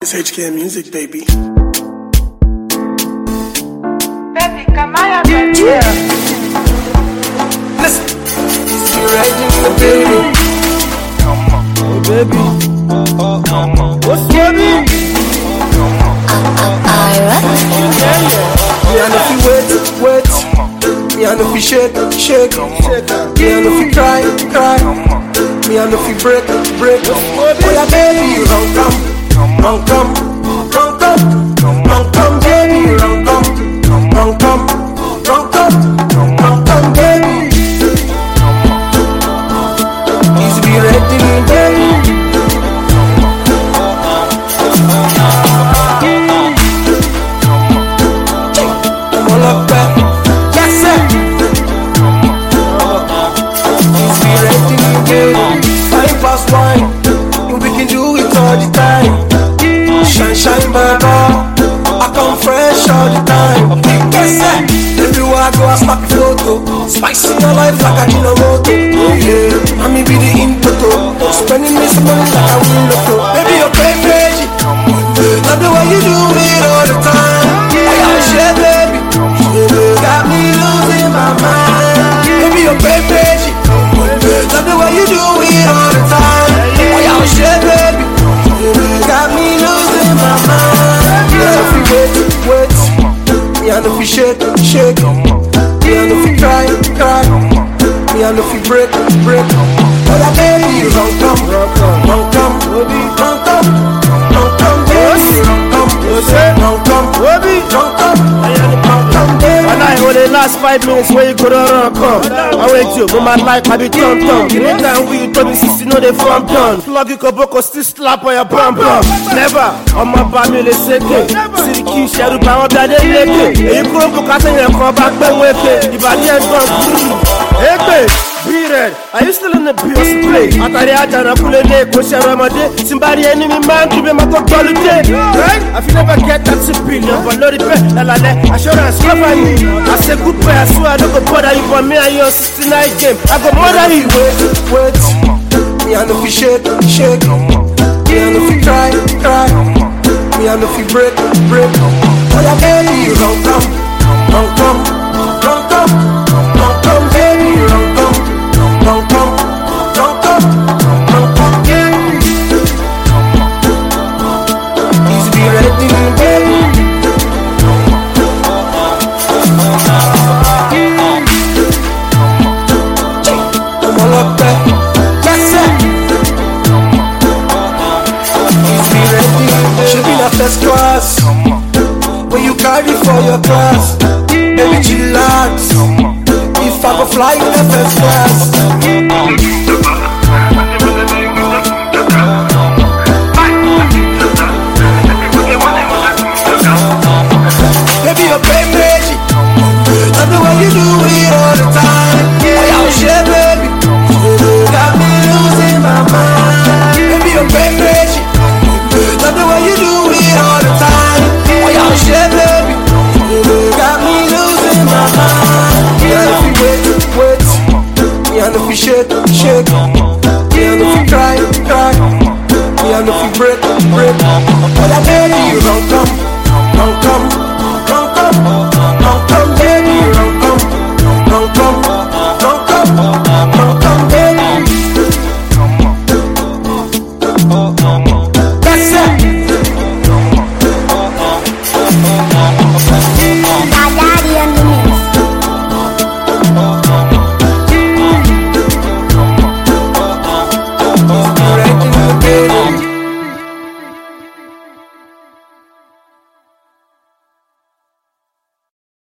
It's HK Music, baby. Baby, come on, baby. Yeah. Listen. You riding the baby. Come on. Oh, baby. Come on. What's baby? Me and if you wait. Me and if you shake. Me and if you cry. Me and if you break. Oh yeah, baby, run come, baby, run come, baby. Please be ready, baby. Come on up, baby. Yes, sir. Please be ready, baby. Time past wine, and we can do it all the time. Shine, baby. I come fresh all the time. Yes, sir. Everywhere I go, I snap a photo. Spicy your life like a Ginomoto. Yeah, I me be the input. Spending this money like I win the flow. Baby, you're crazy. Love the way you do it all the time. I got shit, baby. Got me losing my mind. Baby, you're crazy. Love the way you do it all the time. I got shit, baby. Got me losing my mind. Yeah, if you wait. Me and if you shake. Me and if you cry. Me and if you break. Oh yeah, baby, run come, baby, and I hold the last 5 minutes where you could run come. I wait you, but my life I be thumb. Anytime we you told me since you know they from done. Plug you boko still slap on your bum. Never on my family they say see the key shadow power that they make. You go for cutting your come back when we pay. The body has gone. Hey babe, be red. Are you still in the BOS play? After the Ajana pull a neck, push a Ramade. Somebody enemy man to be my quality. Right? I feel never get that billion, but not the pay. Assurance cover me. I say good boy, I swear I don't go bother you for me and your 69 game. I go murder you. Wait. Me and if you shake. Me and if you cry. Me and if you break. Oh yeah, baby, run come, baby, run come, baby. Please be ready, baby. Come on up there, yes sir. Please be ready. Should be the first class. When you carry for your class, baby chillax. If I go fly in the first class. Baby, you're crazy. Love the way you do it all the time. Oh yeah, shit, baby. Got me losing my mind. Baby, you're crazy. Love the way you do it all the time. Oh yeah, shit, baby. Got me losing my mind. Yeah, if you wait. Me and if you shake. Me and if you cry. Me and if you break. Oh yeah, baby, you run come.